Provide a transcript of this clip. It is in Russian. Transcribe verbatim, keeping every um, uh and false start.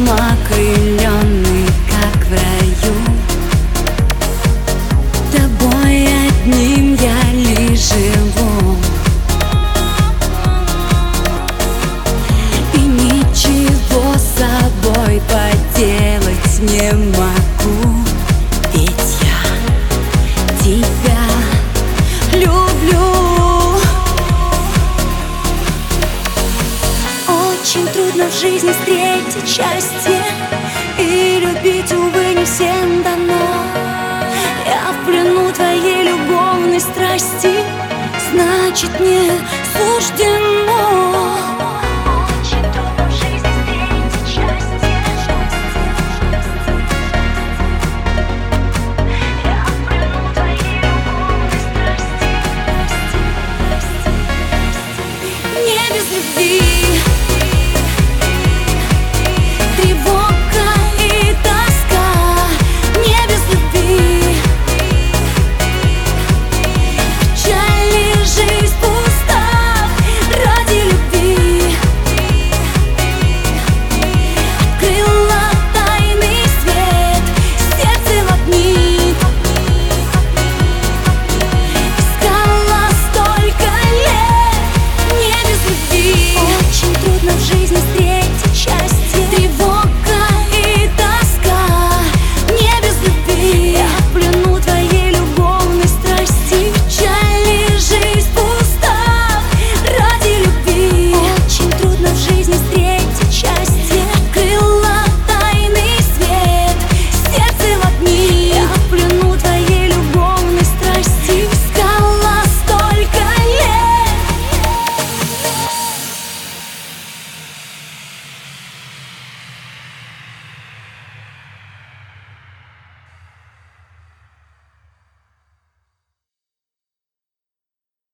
небом окрыленный, как в раю. Тобой одним я лишь живу, и ничего с собой поделать не могу, ведь я тебя люблю. Очень трудно в жизни встретить счастье, и любить, увы, не всем дано. Я в плену твоей любовной страсти, значит, мне суждено.